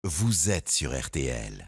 vous êtes sur RTL.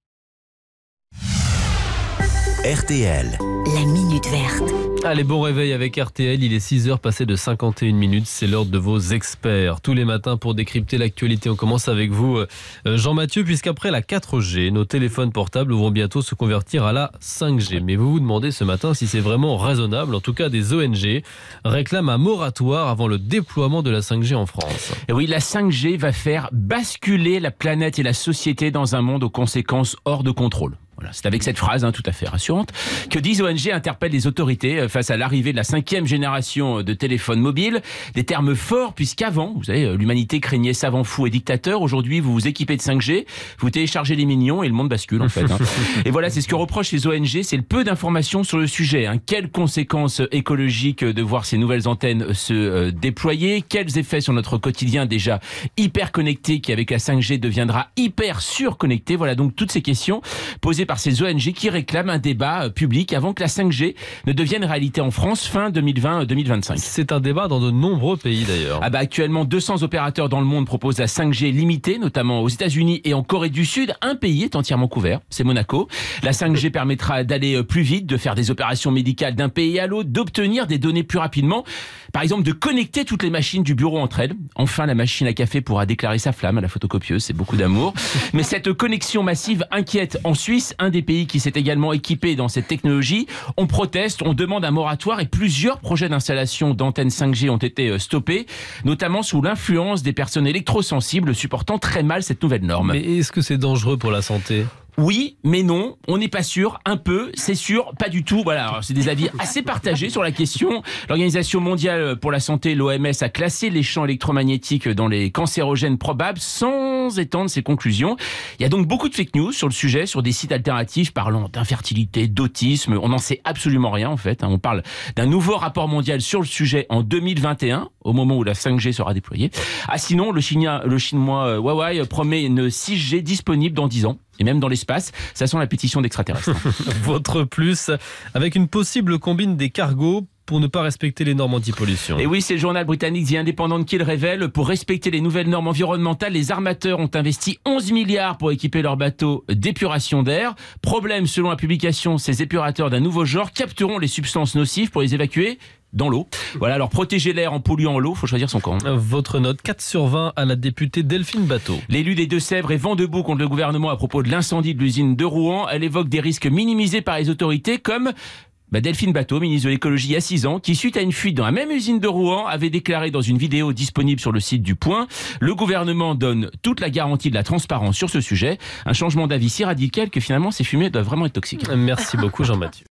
RTL. La Minute Verte. Allez, bon réveil avec RTL, il est 6h passé de 51 minutes, c'est l'heure de vos experts. Tous les matins pour décrypter l'actualité, on commence avec vous Jean-Mathieu, puisqu'après la 4G, nos téléphones portables vont bientôt se convertir à la 5G. Mais vous vous demandez ce matin si c'est vraiment raisonnable. En tout cas, des ONG réclament un moratoire avant le déploiement de la 5G en France. Et oui, la 5G va faire basculer la planète et la société dans un monde aux conséquences hors de contrôle. Voilà, c'est avec cette phrase tout à fait rassurante que 10 ONG interpellent les autorités face à l'arrivée de la 5e génération de téléphones mobiles. Des termes forts puisqu'avant, vous savez, l'humanité craignait savants fous et dictateurs. Aujourd'hui, vous vous équipez de 5G, vous téléchargez les mignons et le monde bascule en fait. Et voilà, c'est ce que reprochent les ONG, c'est le peu d'informations sur le sujet. Quelles conséquences écologiques de voir ces nouvelles antennes se déployer? Quels effets sur notre quotidien déjà hyper connecté qui avec la 5G deviendra hyper surconnecté? Voilà donc toutes ces questions posées par ces ONG qui réclament un débat public avant que la 5G ne devienne réalité en France fin 2020-2025. C'est un débat dans de nombreux pays d'ailleurs. Actuellement, 200 opérateurs dans le monde proposent la 5G limitée, notamment aux États-Unis et en Corée du Sud. Un pays est entièrement couvert, c'est Monaco. La 5G permettra d'aller plus vite, de faire des opérations médicales d'un pays à l'autre, d'obtenir des données plus rapidement. Par exemple, de connecter toutes les machines du bureau entre elles. Enfin, la machine à café pourra déclarer sa flamme à la photocopieuse, c'est beaucoup d'amour. Mais cette connexion massive inquiète. En Suisse, un des pays qui s'est également équipé dans cette technologie, on proteste, on demande un moratoire et plusieurs projets d'installation d'antennes 5G ont été stoppés, notamment sous l'influence des personnes électrosensibles supportant très mal cette nouvelle norme. Mais est-ce que c'est dangereux pour la santé ? Oui, mais non, on n'est pas sûr, un peu, c'est sûr, pas du tout. Voilà, alors, c'est des avis assez partagés sur la question. L'Organisation mondiale pour la santé, l'OMS, a classé les champs électromagnétiques dans les cancérogènes probables sans étendre ses conclusions. Il y a donc beaucoup de fake news sur le sujet, sur des sites alternatifs parlant d'infertilité, d'autisme. On n'en sait absolument rien en fait. On parle d'un nouveau rapport mondial sur le sujet en 2021, au moment où la 5G sera déployée. Sinon, le chinois Huawei promet une 6G disponible dans 10 ans. Et même dans l'espace, ça sent la pétition d'extraterrestres. Votre plus, avec une possible combine des cargos pour ne pas respecter les normes anti-pollution. Et oui, c'est le journal britannique The Independent qui le révèle. Pour respecter les nouvelles normes environnementales, les armateurs ont investi 11 milliards pour équiper leurs bateaux d'épuration d'air. Problème, selon la publication, ces épurateurs d'un nouveau genre capteront les substances nocives pour les évacuer dans l'eau. Voilà, alors protéger l'air en polluant l'eau, faut choisir son camp. Votre note 4 sur 20 à la députée Delphine Batho. L'élu des Deux-Sèvres est vent debout contre le gouvernement à propos de l'incendie de l'usine de Rouen. Elle évoque des risques minimisés par les autorités comme Delphine Batho, ministre de l'écologie il y a 6 ans, qui suite à une fuite dans la même usine de Rouen avait déclaré dans une vidéo disponible sur le site du Point, le gouvernement donne toute la garantie de la transparence sur ce sujet. Un changement d'avis si radical que finalement ces fumées doivent vraiment être toxiques. Merci beaucoup Jean-Mathieu.